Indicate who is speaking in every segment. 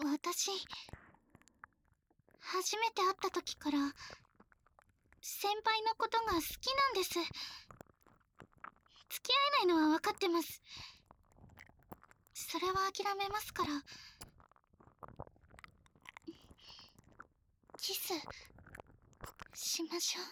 Speaker 1: 私、初めて会った時から、先輩のことが好きなんです。付き合えないのは分かってます。それは諦めますから。キス、しましょう。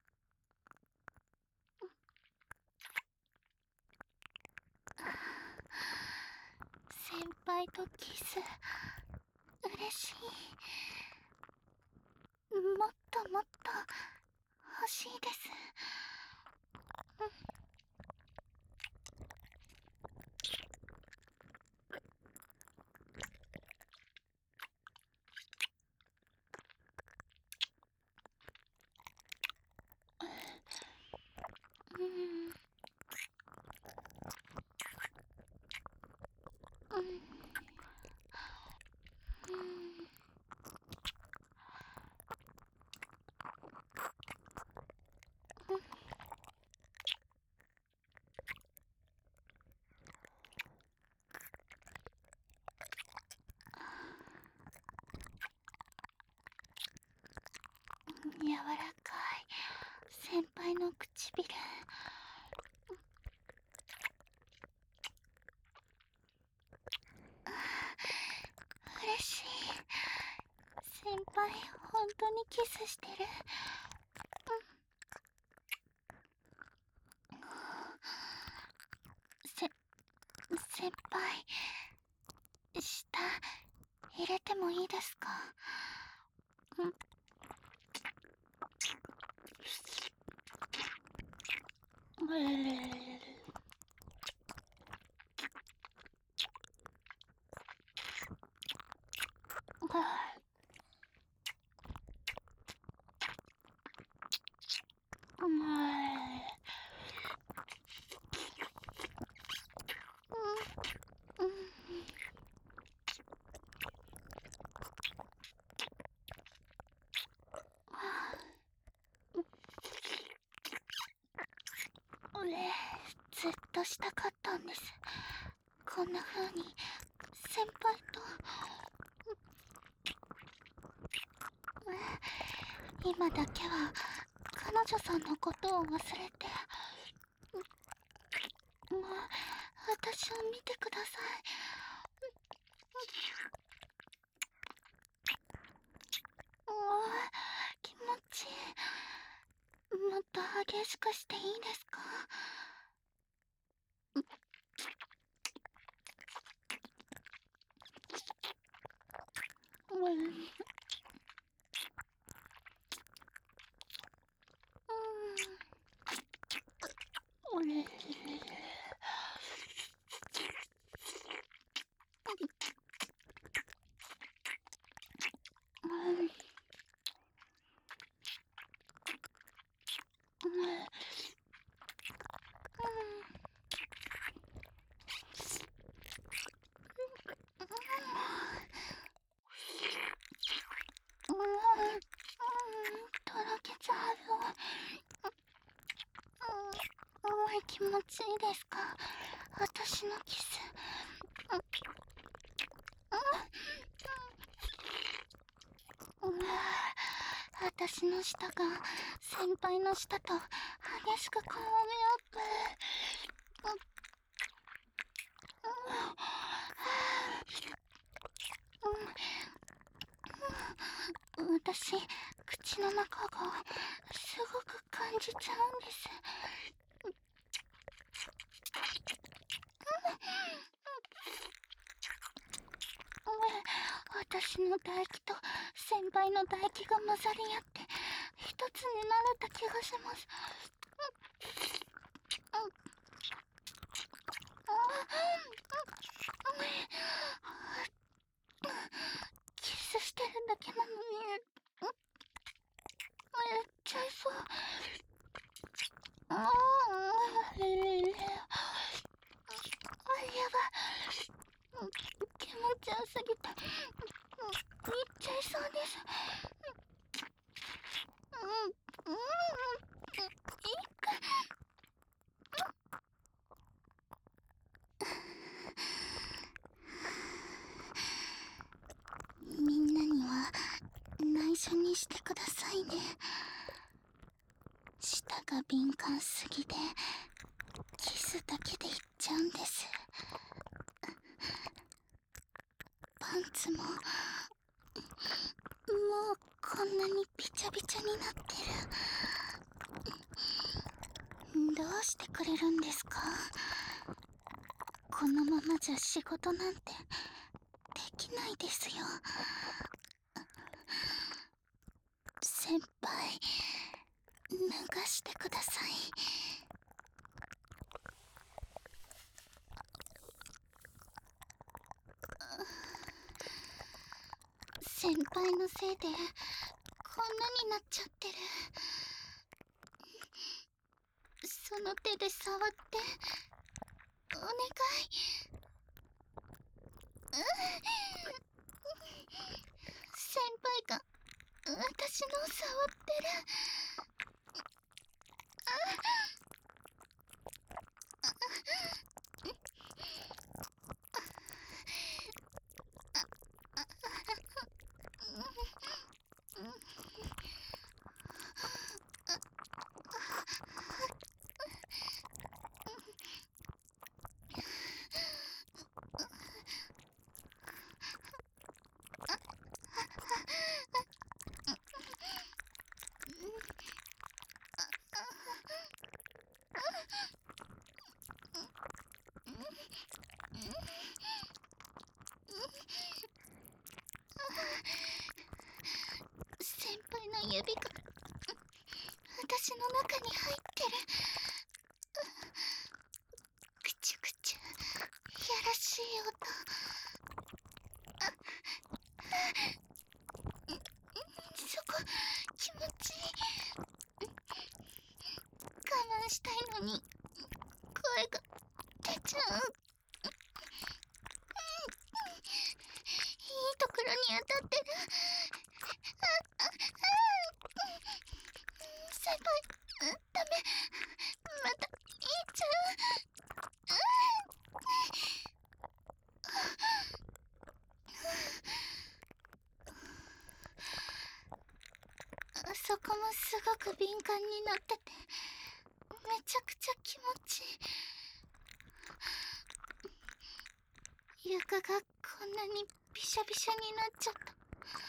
Speaker 1: 先輩とキス、嬉しい。もっともっと、欲しいです。柔らかい先輩の唇。嬉しい。先輩、本当にキスしてる。先輩、舌、入れてもいいですか？ずっとしたかったんです。こんな風に先輩と。今だけは彼女さんのことを忘れて。もう私を見てください。もう気持ちいい。もっと激しくしていいですか？とろけちゃうよ。気持ちいいですか？私のキス。私の舌が先輩の舌と激しく絡み合って、私、口の中がすごく感じちゃうんです。私の唾液と先輩の唾液が混ざり合って一つになれた気がします。キスしてるだけなのにやっちゃいそう。やばい。気持ちよすぎて言っちゃいそうです。いいか。 が敏感すぎでキスだけでいっちゃうんです。パンツももうこんなにびちゃびちゃになってる。どうしてくれるんですか？このままじゃ仕事なんてできないですよ。先輩、脱がしてください。先輩のせいでこんなになっちゃってる。その手で触ってお願い。先輩が私の触ってる。先輩の指が私の中に入ってる。くちゅくちゅ、やらしい音。そこ気持ちいい。我慢したいのに声が出ちゃう。いいところに当たってる。先輩、ダメ。また言っちゃう。そこもすごく敏感になっててめちゃくちゃ気持ちいい。床がこんなにびしゃびしゃになっちゃった。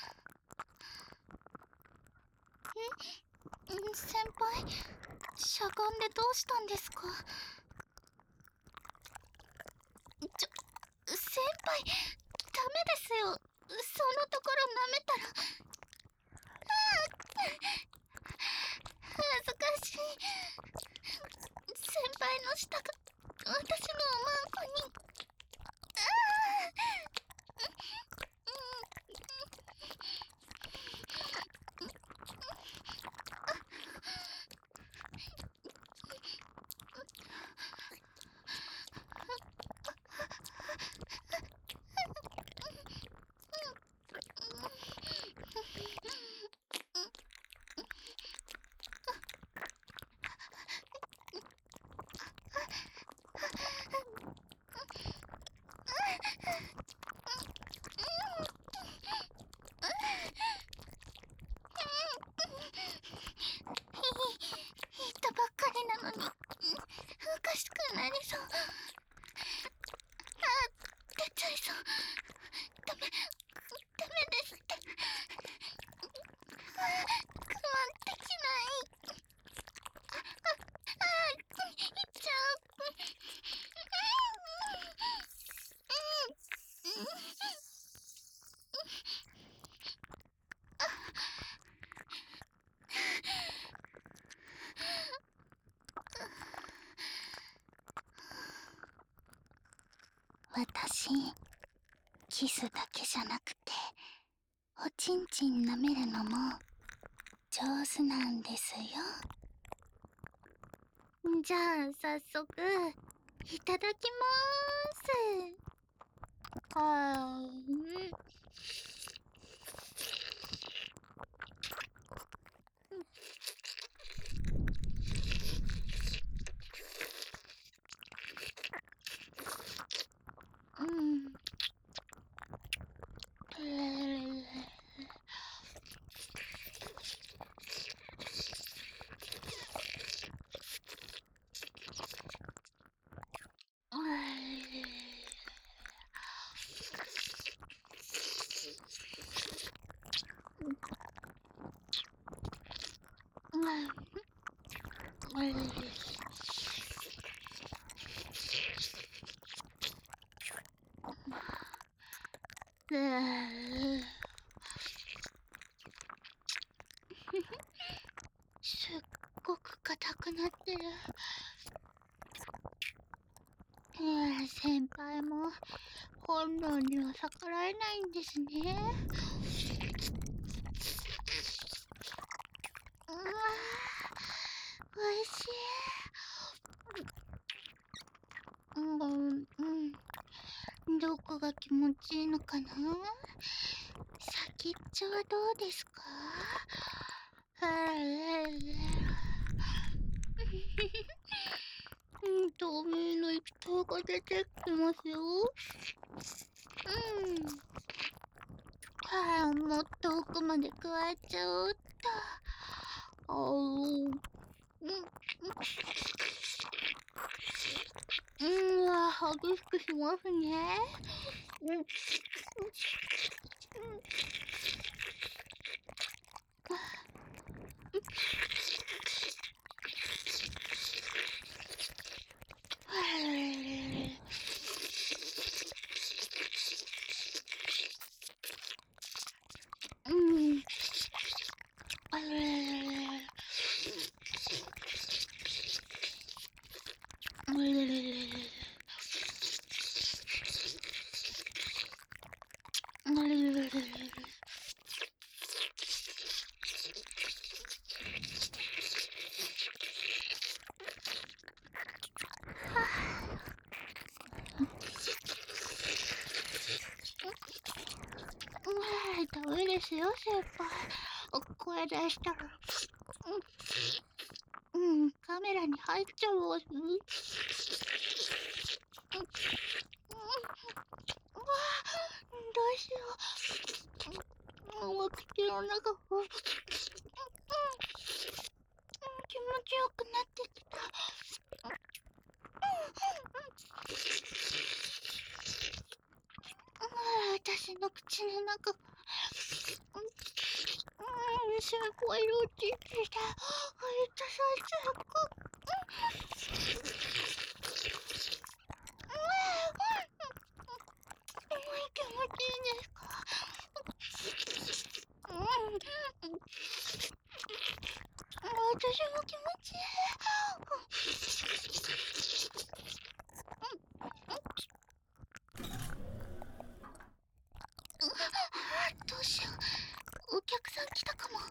Speaker 1: 先輩、しゃがんでどうしたんですか？先輩、ダメですよ。そのところ舐めたら。恥ずかしい。先輩の舌が私のおまんこに。言ったばっかりなのにおかしくなりそう。出ちゃいそう。ダメですって。我慢できない。いっちゃう。私、キスだけじゃなくておちんちん舐めるのも上手なんですよ。じゃあ早速いただきまーす。うん。 すっごく硬くなってる。先輩も本能には逆らえないんですね。おいしい。どこが気持ちいいのかな。先っちょはどうですか。透明の液体が出てきますよ。もっと奥まで加えちゃおうっと。激しくしますね。ダメですよ、先輩。声出したら。カメラに入っちゃうわ。どうしよう。お口の中が気持ちよくなってきた。私の口の中がすごい落ちてた。すっごく気持ちいいですか。私も気持ちいい。どうしよう。お客さん来たかも。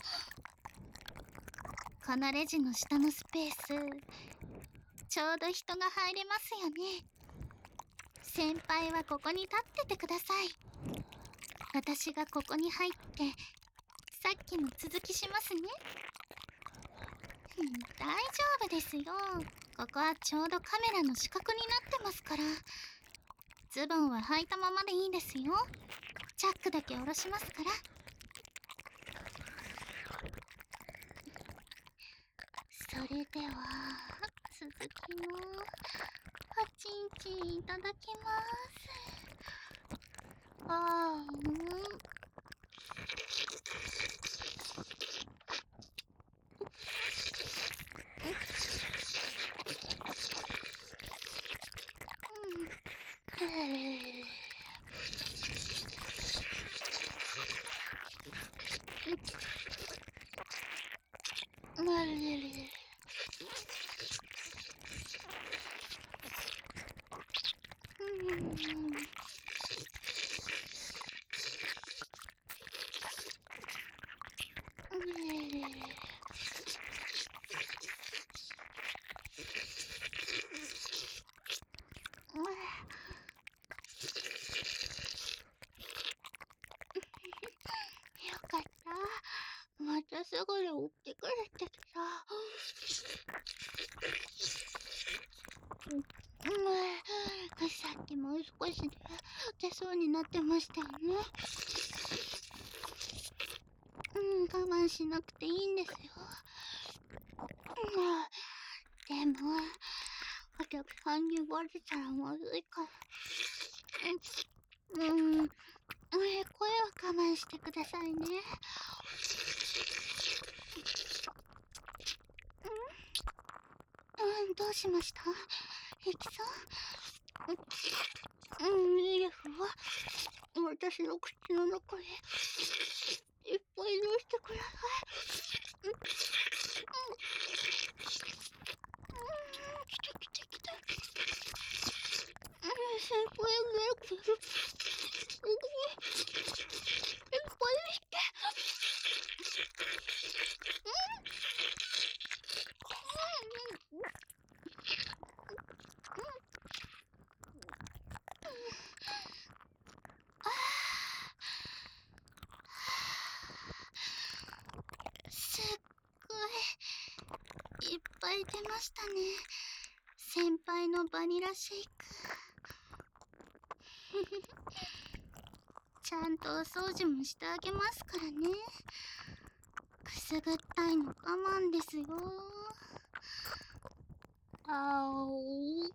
Speaker 1: このレジの下のスペース、ちょうど人が入れますよね。先輩はここに立っててください。私がここに入ってさっきの続きしますね。大丈夫ですよ。ここはちょうどカメラの死角になってますから。ズボンは履いたままでいいですよ。チャックだけ下ろしますから。それでは続きのおちんちんいただきます。よかった。またすぐに起きてくれてさ。さっきもう少しで出そうになってましたよね。我慢しなくていいんですよ。でもお客さんにバレたらまずいから。声は我慢してくださいね。 どうしました？ヘキさん？ミレフは私の口の中へいっぱい入れしてください。来た来た来た。先輩が来る。いっぱいして。すっごいいっぱい出ましたね。先輩のバニラシェイク。ちゃんとお掃除もしてあげますからね。くすぐったいの我慢ですよ。あお。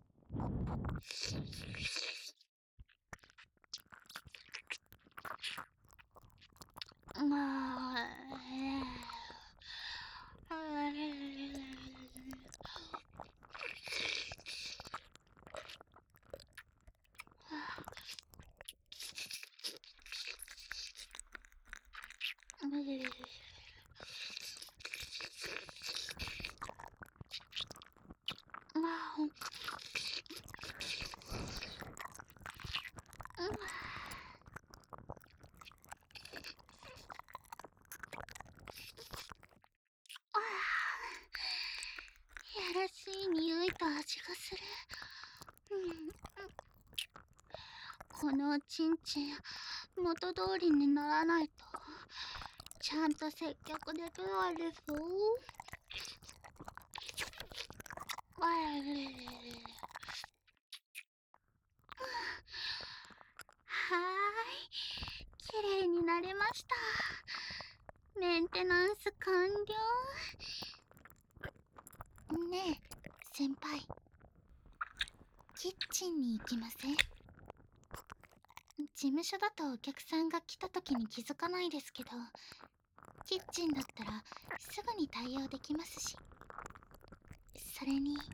Speaker 1: やらしい匂いと味がする。このおちんちん元通りにならないとちゃんと接客できないですよ。綺麗になりました。メンテナンス完了。ねえ先輩、キッチンに行きません？事務所だとお客さんが来た時に気づかないですけど、キッチンだったらすぐに対応できますし。それに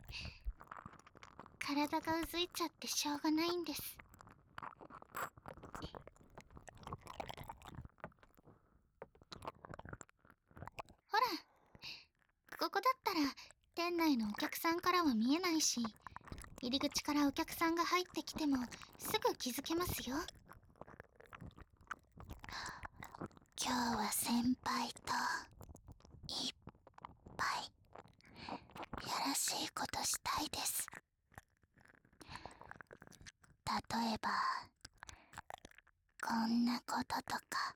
Speaker 1: 体がうずいちゃってしょうがないんです。ほら、ここだったら店内のお客さんからは見えないし、入り口からお客さんが入ってきてもすぐ気づけますよ。今日は先輩といっぱいやらしいことしたいです。例えばこんなこととか。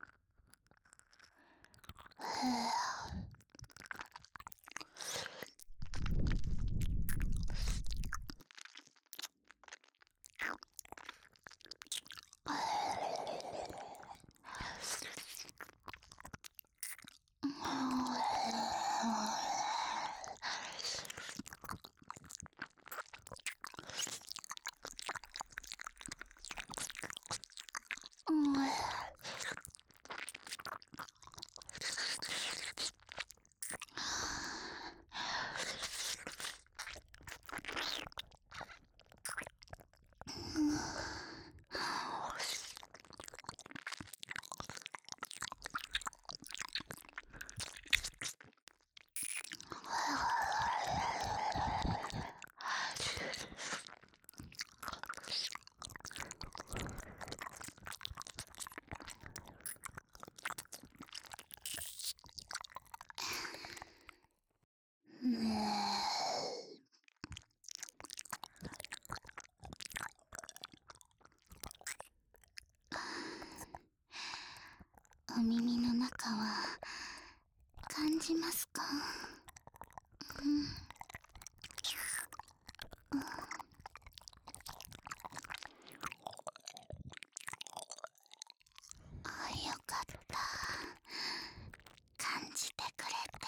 Speaker 1: お耳の中は感じますか？よかった。感じてくれて。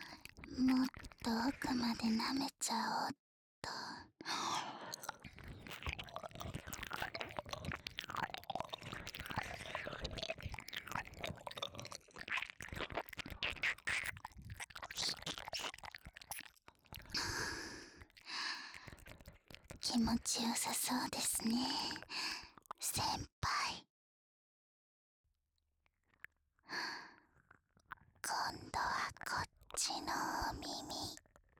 Speaker 1: もっと奥まで舐めちゃおうっと。 気持ちよさそうですね、先輩。今度はこっちのお耳。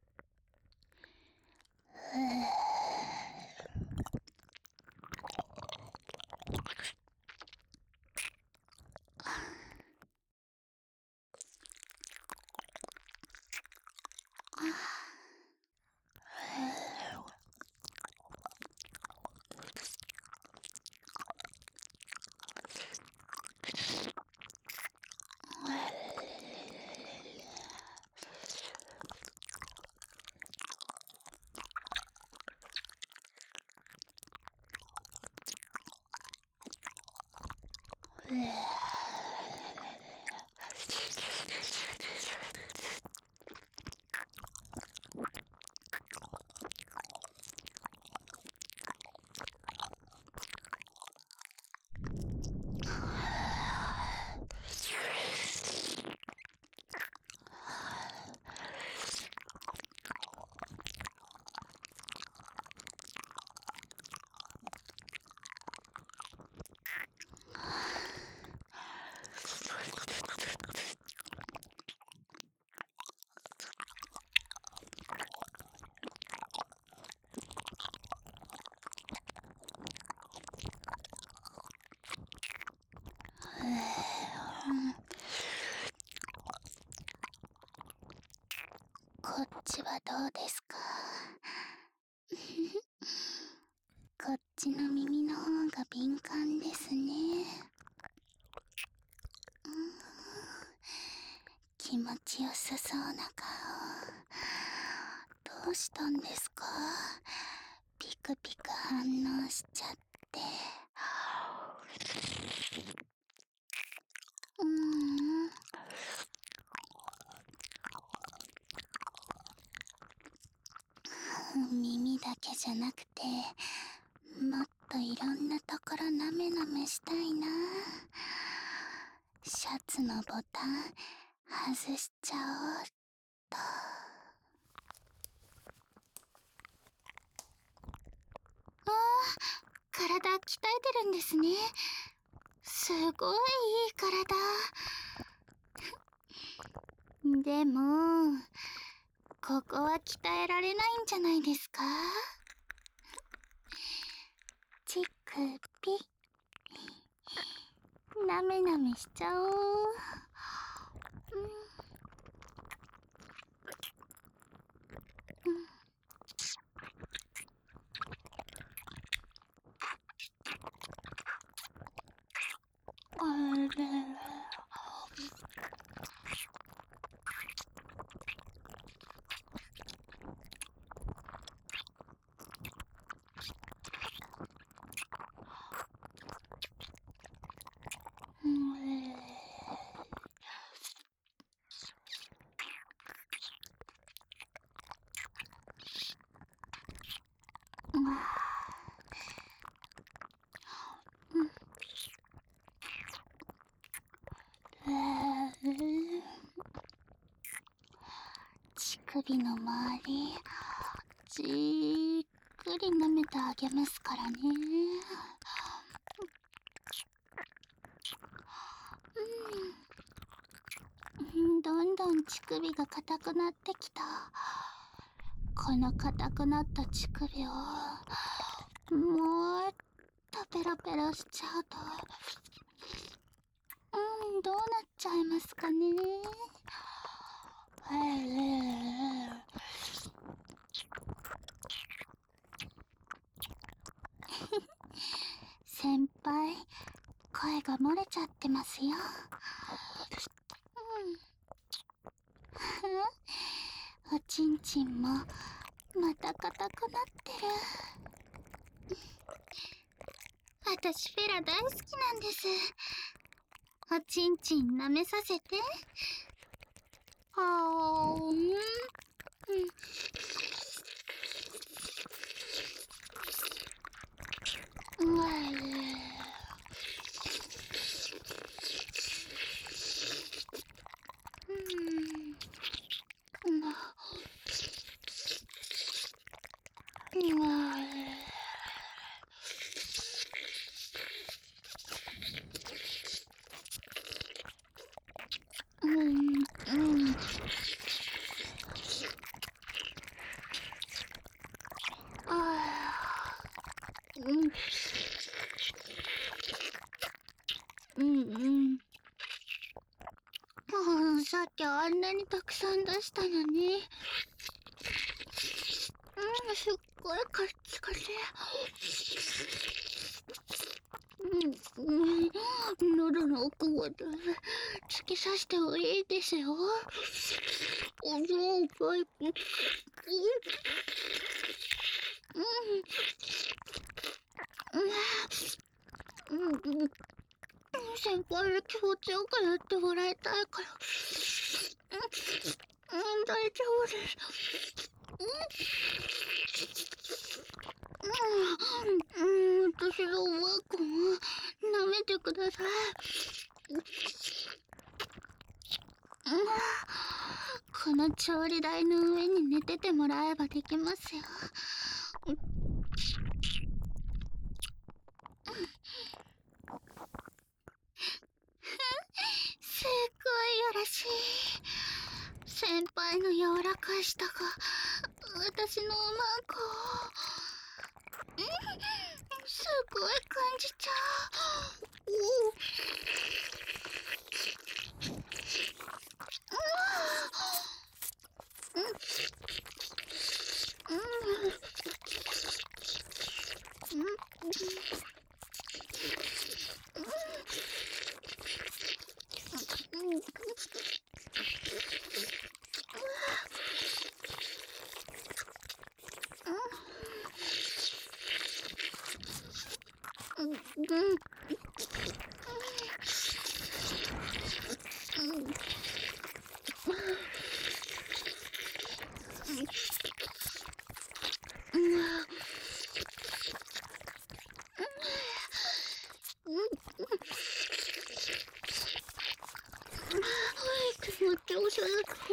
Speaker 1: こっちはどうですか？こっちの耳の方が敏感ですね。気持ちよさそうな顔。どうしたんですか？ピクピク反応しちゃって。耳だけじゃなくて、もっといろんなところなめなめしたいな。シャツのボタン外しちゃおうっと。体鍛えてるんですね。すごいいい体。でもここは鍛えられないんじゃないですか？チクピ、なめなめしちゃおう。あれ。乳首の周りじーっくり舐めてあげますからね。どんどん乳首が硬くなってきた。この硬くなった乳首をもっとペロペロしちゃうと、どうなっちゃいますかね。先輩、声が漏れちゃってますよ。おちんちんもまた硬くなってる。私フェラ大好きなんです。おちんちん舐めさせて。 あんなにたくさん出したのに。すっごいカッチカチ。喉の奥まで突き刺してもいいですよ。先輩に気持ちよくやってもらいたいから。大丈夫です。私のおばあこも舐めてください。この調理台の上に寝ててもらえばできますよ。すっごいよろしい。先輩の柔らかい舌が私のおまんこをすごい感じちゃう。気持ちよさそう。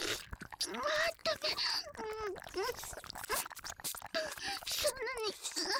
Speaker 1: ダメ。そんなに